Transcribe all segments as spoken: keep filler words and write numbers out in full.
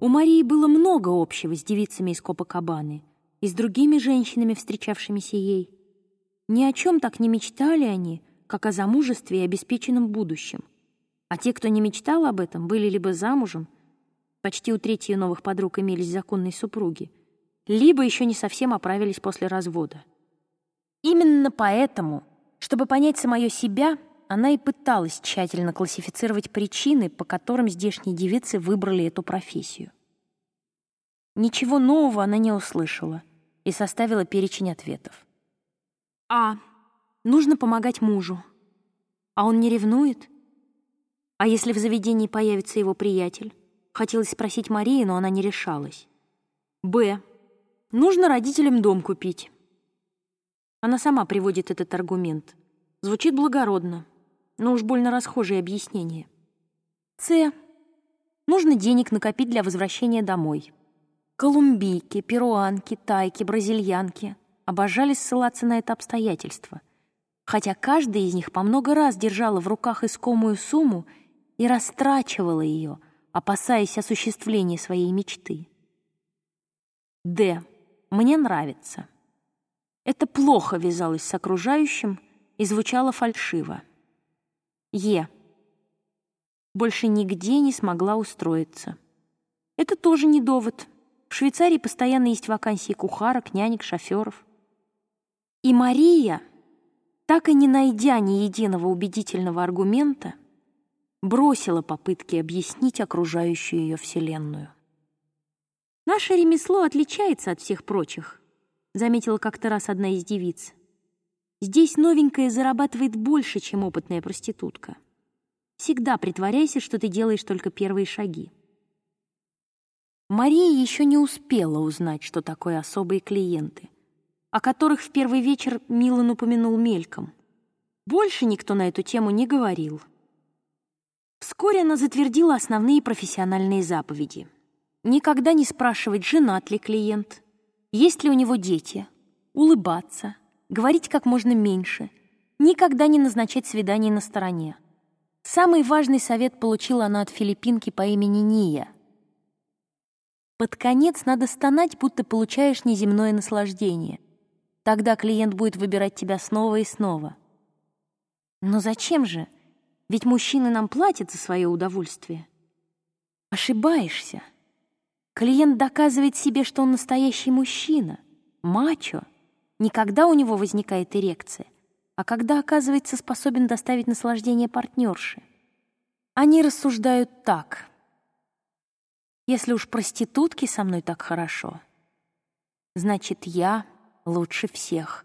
У Марии было много общего с девицами из Копакабаны и с другими женщинами, встречавшимися ей. Ни о чем так не мечтали они, как о замужестве и обеспеченном будущем. А те, кто не мечтал об этом, были либо замужем, почти у трети новых подруг имелись законные супруги, либо еще не совсем оправились после развода. Именно поэтому, чтобы понять самое себя, она и пыталась тщательно классифицировать причины, по которым здешние девицы выбрали эту профессию. Ничего нового она не услышала и составила перечень ответов. А. Нужно помогать мужу. А он не ревнует? А если в заведении появится его приятель? Хотелось спросить Марии, но она не решалась. Б. Нужно родителям дом купить. Она сама приводит этот аргумент. Звучит благородно, но уж больно расхожее объяснение. С. Нужно денег накопить для возвращения домой. Колумбийки, перуанки, тайки, бразильянки обожали ссылаться на это обстоятельство, хотя каждая из них по много раз держала в руках искомую сумму и растрачивала ее, опасаясь осуществления своей мечты. Д. Мне нравится. Это плохо вязалось с окружающим и звучало фальшиво. Е. Больше нигде не смогла устроиться. Это тоже не довод. В Швейцарии постоянно есть вакансии кухарок, нянек, шоферов. И Мария, так и не найдя ни единого убедительного аргумента, бросила попытки объяснить окружающую ее вселенную. «Наше ремесло отличается от всех прочих», — заметила как-то раз одна из девиц. «Здесь новенькая зарабатывает больше, чем опытная проститутка. Всегда притворяйся, что ты делаешь только первые шаги». Мария еще не успела узнать, что такое особые клиенты, о которых в первый вечер Милан упомянул мельком. Больше никто на эту тему не говорил. Вскоре она затвердила основные профессиональные заповеди. Никогда не спрашивать, женат ли клиент, есть ли у него дети, улыбаться, говорить как можно меньше, никогда не назначать свидание на стороне. Самый важный совет получила она от филиппинки по имени Ния. Под конец надо стонать, будто получаешь неземное наслаждение. Тогда клиент будет выбирать тебя снова и снова. Но зачем же? Ведь мужчины нам платят за свое удовольствие. Ошибаешься. Клиент доказывает себе, что он настоящий мужчина, мачо. Не когда у него возникает эрекция, а когда оказывается способен доставить наслаждение партнерше. Они рассуждают так. Если уж проститутки со мной так хорошо, значит, я лучше всех.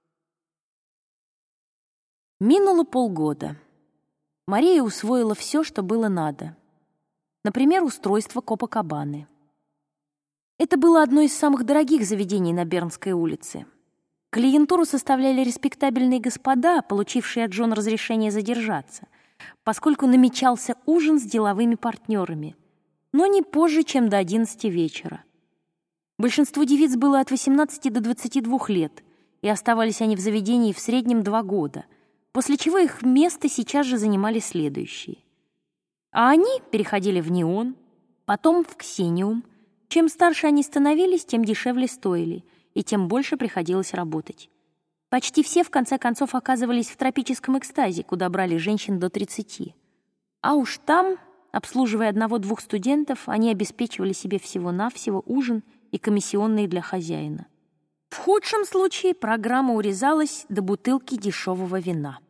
Минуло полгода. Мария усвоила все, что было надо. Например, устройство Копакабаны. Это было одно из самых дорогих заведений на Бернской улице. Клиентуру составляли респектабельные господа, получившие от жен разрешение задержаться, поскольку намечался ужин с деловыми партнерами, но не позже, чем до одиннадцати вечера. Большинству девиц было от восемнадцати до двадцати двух лет, и оставались они в заведении в среднем два года, после чего их место сейчас же занимали следующие. А они переходили в неон, потом в ксениум. Чем старше они становились, тем дешевле стоили, и тем больше приходилось работать. Почти все, в конце концов, оказывались в тропическом экстазе, куда брали женщин до тридцати. А уж там, обслуживая одного-двух студентов, они обеспечивали себе всего-навсего ужин и комиссионные для хозяина. В худшем случае программа урезалась до бутылки дешевого вина.